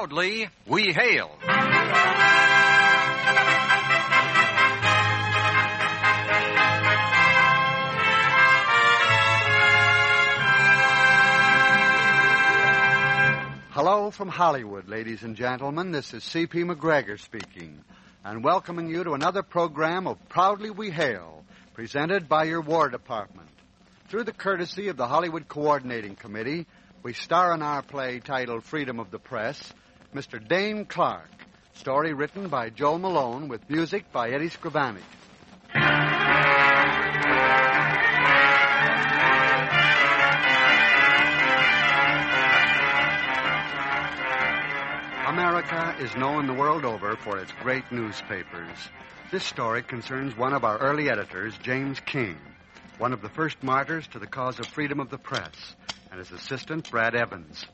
Proudly we hail. Hello from Hollywood, ladies and gentlemen. This is C.P. McGregor speaking, and welcoming you to another program of Proudly We Hail, presented by your War Department. Through the courtesy of the Hollywood Coordinating Committee, we star in our play titled Freedom of the Press, Mr. Dane Clark, story written by Joe Malone with music by Eddie Scribanic. America is known the world over for its great newspapers. This story concerns one of our early editors, James King, one of the first martyrs to the cause of freedom of the press, and his assistant, Brad Evans.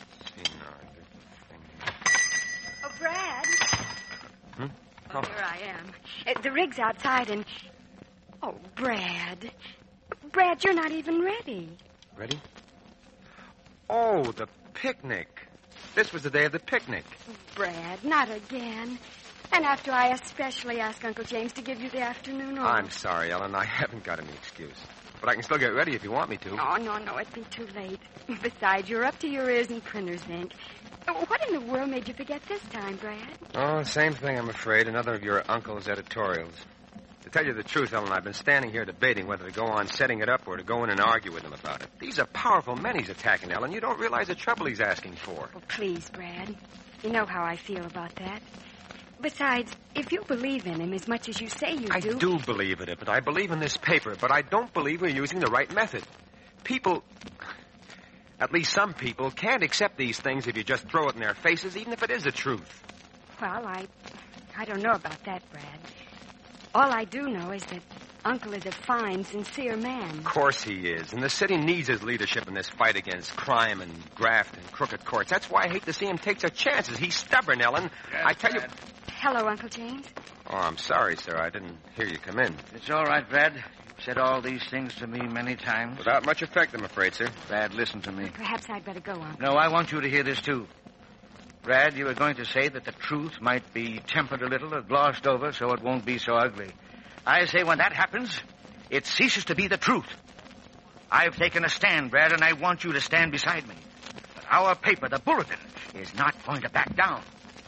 Oh, Brad. Oh, here I am. The rig's outside and... Oh, Brad. Brad, you're not even ready. Ready? Oh, the picnic. This was the day of the picnic. Brad, not again. And after I especially asked Uncle James to give you the afternoon off. I'm sorry, Ellen. I haven't got any excuse. But I can still get ready if you want me to. Oh, no, it'd be too late. Besides, you're up to your ears in printer's ink. What in the world made you forget this time, Brad? Oh, same thing, I'm afraid. Another of your uncle's editorials. To tell you the truth, Ellen, I've been standing here debating whether to go on setting it up or to go in and argue with him about it. These are powerful men he's attacking, Ellen. You don't realize the trouble he's asking for. Oh, please, Brad. You know how I feel about that. Besides, if you believe in him as much as you say you do... I do believe in it, but I believe in this paper. But I don't believe we're using the right method. People, at least some people, can't accept these things if you just throw it in their faces, even if it is the truth. Well, I don't know about that, Brad. All I do know is that Uncle is a fine, sincere man. Of course he is. And the city needs his leadership in this fight against crime and graft and crooked courts. That's why I hate to see him take such chances. He's stubborn, Ellen. Yes, I tell you... Hello, Uncle James. Oh, I'm sorry, sir. I didn't hear you come in. It's all right, Brad. You've said all these things to me many times. Without much effect, I'm afraid, sir. Brad, listen to me. Perhaps I'd better go, Uncle. No, I want you to hear this, too. Brad, you were going to say that the truth might be tempered a little or glossed over so it won't be so ugly. I say when that happens, it ceases to be the truth. I've taken a stand, Brad, and I want you to stand beside me. But our paper, the Bulletin, is not going to back down.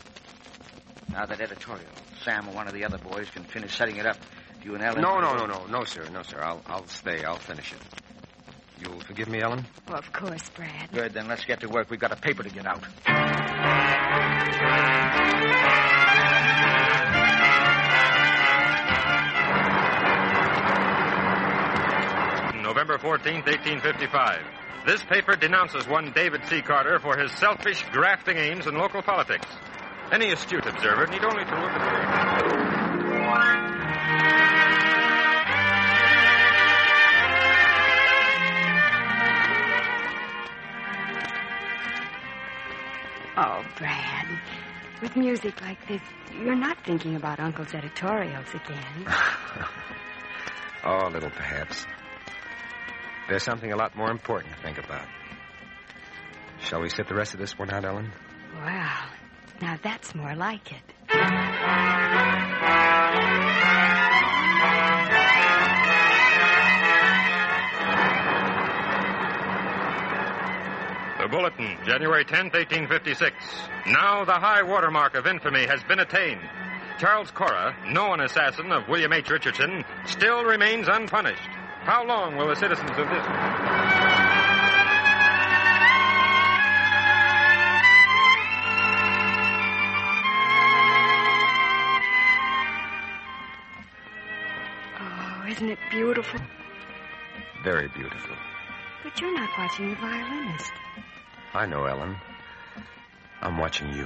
Now that editorial, Sam or one of the other boys can finish setting it up. You and Ellen... No, sir. I'll stay. I'll finish it. You'll forgive me, Ellen? Well, of course, Brad. Good, then let's get to work. We've got a paper to get out. November 14th, 1855. This paper denounces one David C. Carter for his selfish, grafting aims in local politics. Any astute observer need only to look at Oh, Brad, with music like this, you're not thinking about Uncle's editorials again. Oh, a little, perhaps. There's something a lot more important to think about. Shall we sit the rest of this one out, Ellen? Well, now that's more like it. The Bulletin, January 10th, 1856. Now the high watermark of infamy has been attained. Charles Cora, known assassin of William H. Richardson, still remains unpunished. How long will the citizens of this... Oh, isn't it beautiful? Very beautiful. But you're not watching the violinist. I know, Ellen. I'm watching you.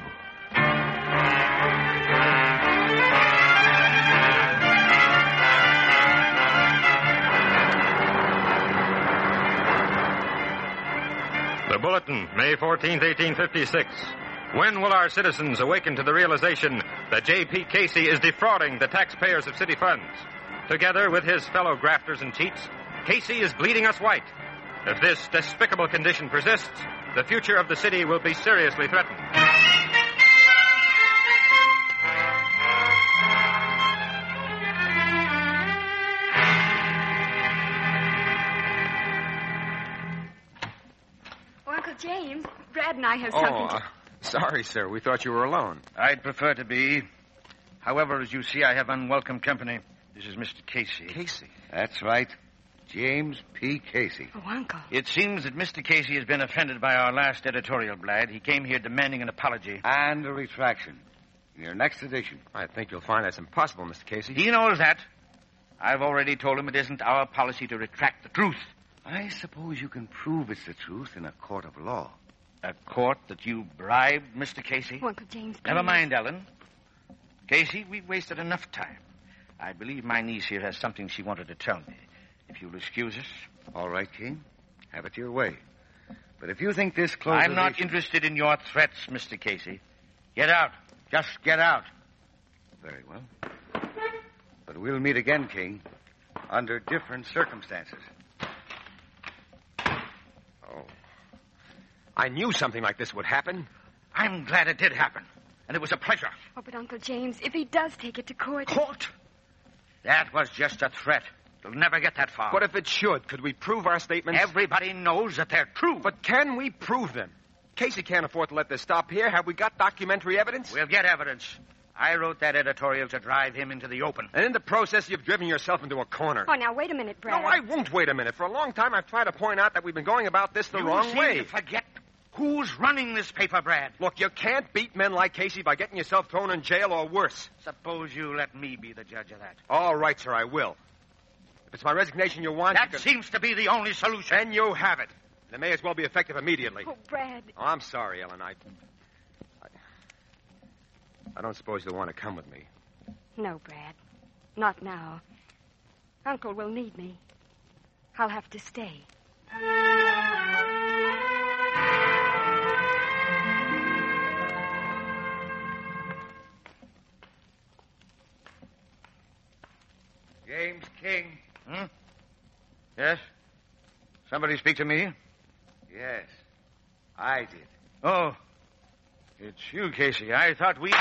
The Bulletin, May 14th, 1856. When will our citizens awaken to the realization that J.P. Casey is defrauding the taxpayers of city funds? Together with his fellow grafters and cheats, Casey is bleeding us white. If this despicable condition persists, the future of the city will be seriously threatened. James, Brad and I have something to... Sorry, sir. We thought you were alone. I'd prefer to be. However, as you see, I have unwelcome company. This is Mr. Casey. Casey? That's right. James P. Casey. Oh, Uncle. It seems that Mr. Casey has been offended by our last editorial, Blad. He came here demanding an apology. And a retraction. In your next edition. I think you'll find that's impossible, Mr. Casey. He knows that. I've already told him it isn't our policy to retract the truth. I suppose you can prove it's the truth in a court of law. A court that you bribed, Mr. Casey? Oh, Uncle James, please. Never mind, Ellen. Casey, we've wasted enough time. I believe my niece here has something she wanted to tell me. If you'll excuse us. All right, King. Have it your way. But if you think this closes... I'm not interested in your threats, Mr. Casey. Get out. Just get out. Very well. But we'll meet again, King, under different circumstances. Oh. I knew something like this would happen. I'm glad it did happen. And it was a pleasure. Oh, but Uncle James, if he does take it to court... Court? That was just a threat. It'll never get that far. But if it should, could we prove our statements? Everybody knows that they're true. But can we prove them? Casey can't afford to let this stop here. Have we got documentary evidence? We'll get evidence. I wrote that editorial to drive him into the open. And in the process, you've driven yourself into a corner. Oh, now, wait a minute, Brad. No, I won't wait a minute. For a long time, I've tried to point out that we've been going about this the wrong way. You seem to forget who's running this paper, Brad. Look, you can't beat men like Casey by getting yourself thrown in jail or worse. Suppose you let me be the judge of that. All right, sir, I will. If it's my resignation you want... That seems to be the only solution. Then you have it. And it may as well be effective immediately. Oh, Brad. Oh, I'm sorry, Ellen. I don't suppose you'll want to come with me. No, Brad. Not now. Uncle will need me. I'll have to stay. James King. Yes? Somebody speak to me? Yes, I did. Oh, it's you, Casey. I thought we...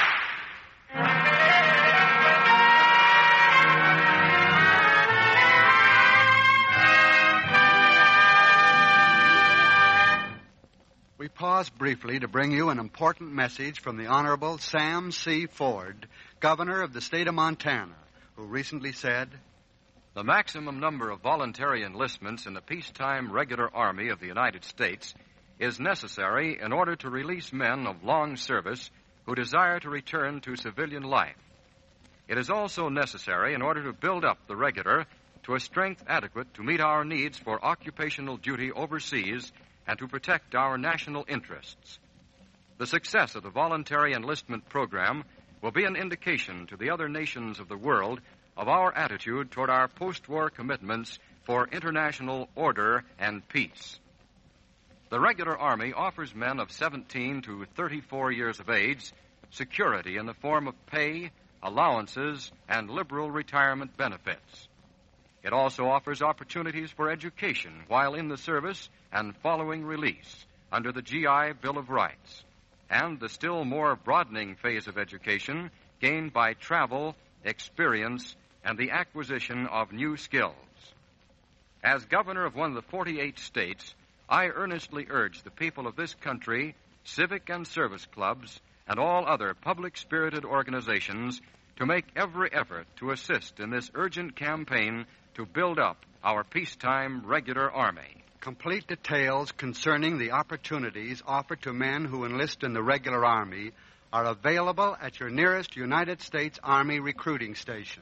We pause briefly to bring you an important message from the Honorable Sam C. Ford, Governor of the state of Montana, who recently said, "The maximum number of voluntary enlistments in the peacetime regular army of the United States is necessary in order to release men of long service who desire to return to civilian life. It is also necessary in order to build up the regular to a strength adequate to meet our needs for occupational duty overseas and to protect our national interests. The success of the voluntary enlistment program will be an indication to the other nations of the world of our attitude toward our post-war commitments for international order and peace. The regular Army offers men of 17 to 34 years of age security in the form of pay, allowances, and liberal retirement benefits. It also offers opportunities for education while in the service and following release under the GI Bill of Rights, and the still more broadening phase of education gained by travel, experience, and the acquisition of new skills. As governor of one of the 48 states, I earnestly urge the people of this country, civic and service clubs, and all other public-spirited organizations to make every effort to assist in this urgent campaign to build up our peacetime regular army. Complete details concerning the opportunities offered to men who enlist in the regular Army are available at your nearest United States Army recruiting station.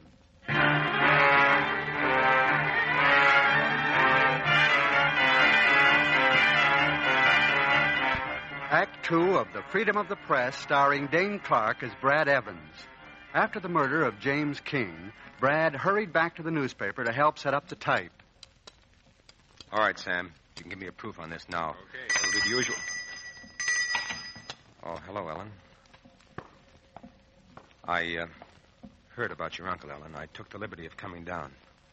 Act 2 of The Freedom of the Press, starring Dane Clark as Brad Evans. After the murder of James King, Brad hurried back to the newspaper to help set up the type. All right, Sam. You can give me a proof on this now. Okay. It'll be the usual. Oh, hello, Ellen. I heard about your uncle, Ellen. I took the liberty of coming down.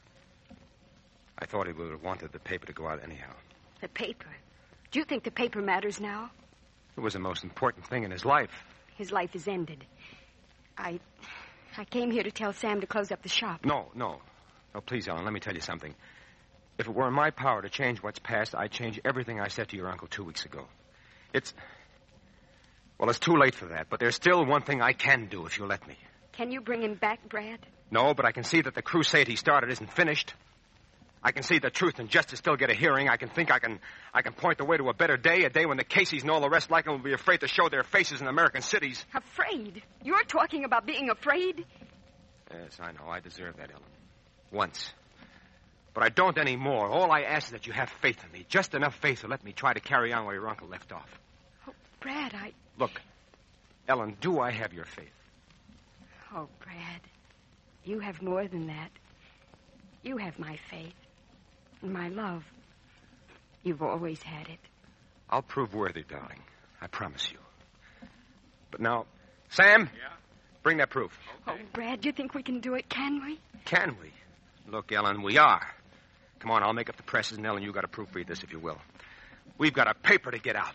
I thought he would have wanted the paper to go out anyhow. The paper? Do you think the paper matters now? It was the most important thing in his life. His life is ended. I came here to tell Sam to close up the shop. No, please, Ellen, let me tell you something. If it were in my power to change what's past, I'd change everything I said to your uncle 2 weeks ago. It's too late for that, but there's still one thing I can do if you'll let me. Can you bring him back, Brad? No, but I can see that the crusade he started isn't finished. I can see that truth and justice still get a hearing. I can point the way to a better day, a day when the Caseys and all the rest like them will be afraid to show their faces in American cities. Afraid? You're talking about being afraid? Yes, I know. I deserve that, Ellen. Once. But I don't anymore. All I ask is that you have faith in me. Just enough faith to let me try to carry on where your uncle left off. Oh, Brad, Look, Ellen, do I have your faith? Oh, Brad, you have more than that. You have my faith and my love. You've always had it. I'll prove worthy, darling. I promise you. But now, Sam? Yeah? Bring that proof. Okay. Oh, Brad, you think we can do it, can we? Can we? Look, Ellen, we are. Come on, I'll make up the presses, and Ellen, you got to proofread this if you will. We've got a paper to get out.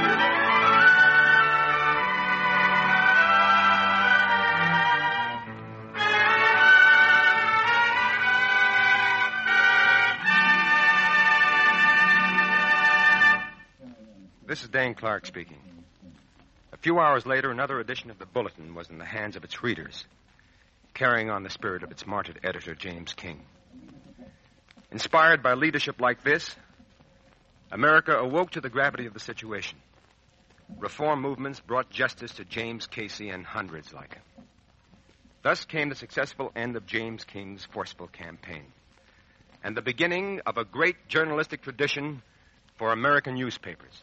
This is Dane Clark speaking. A few hours later, another edition of the Bulletin was in the hands of its readers, carrying on the spirit of its martyred editor, James King. Inspired by leadership like this, America awoke to the gravity of the situation. Reform movements brought justice to James Casey and hundreds like him. Thus came the successful end of James King's forceful campaign, and the beginning of a great journalistic tradition for American newspapers.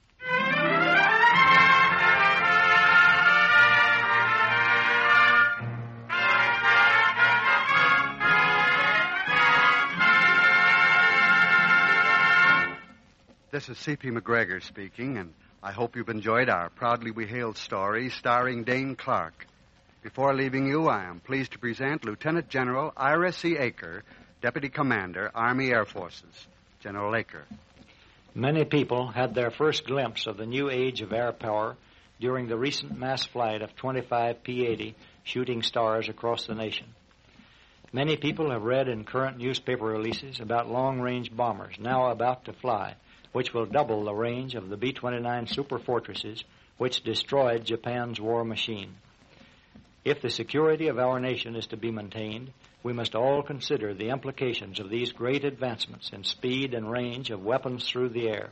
This is C.P. McGregor speaking, and I hope you've enjoyed our Proudly We Hail story starring Dane Clark. Before leaving you, I am pleased to present Lieutenant General Ira C. Aker, Deputy Commander, Army Air Forces. General Aker. Many people had their first glimpse of the new age of air power during the recent mass flight of 25 P-80 shooting stars across the nation. Many people have read in current newspaper releases about long-range bombers now about to fly, which will double the range of the B-29 Super Fortresses, which destroyed Japan's war machine. If the security of our nation is to be maintained, we must all consider the implications of these great advancements in speed and range of weapons through the air.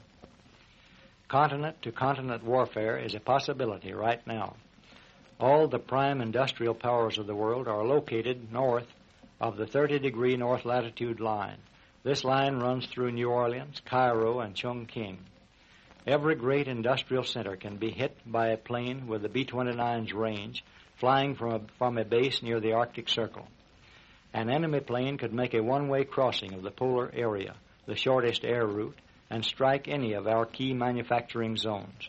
Continent-to-continent warfare is a possibility right now. All the prime industrial powers of the world are located north of the 30-degree north latitude line. This line runs through New Orleans, Cairo, and Chongqing. Every great industrial center can be hit by a plane with the B-29's range, flying from a base near the Arctic Circle. An enemy plane could make a one-way crossing of the polar area, the shortest air route, and strike any of our key manufacturing zones.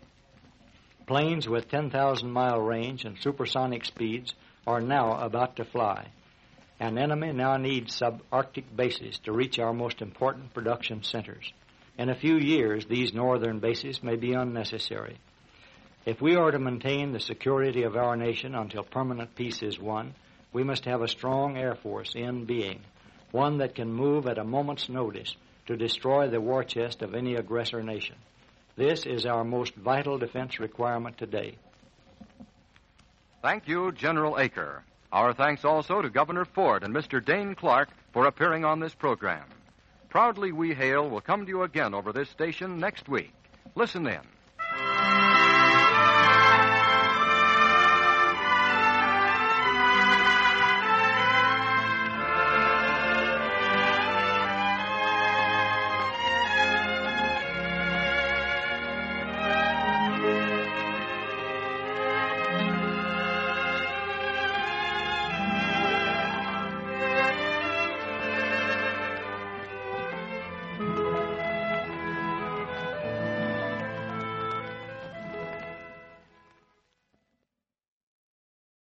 Planes with 10,000-mile range and supersonic speeds are now about to fly. An enemy now needs subarctic bases to reach our most important production centers. In a few years, these northern bases may be unnecessary. If we are to maintain the security of our nation until permanent peace is won, we must have a strong Air Force in being, one that can move at a moment's notice to destroy the war chest of any aggressor nation. This is our most vital defense requirement today. Thank you, General Aker. Our thanks also to Governor Ford and Mr. Dane Clark for appearing on this program. Proudly We Hail will come to you again over this station next week. Listen in.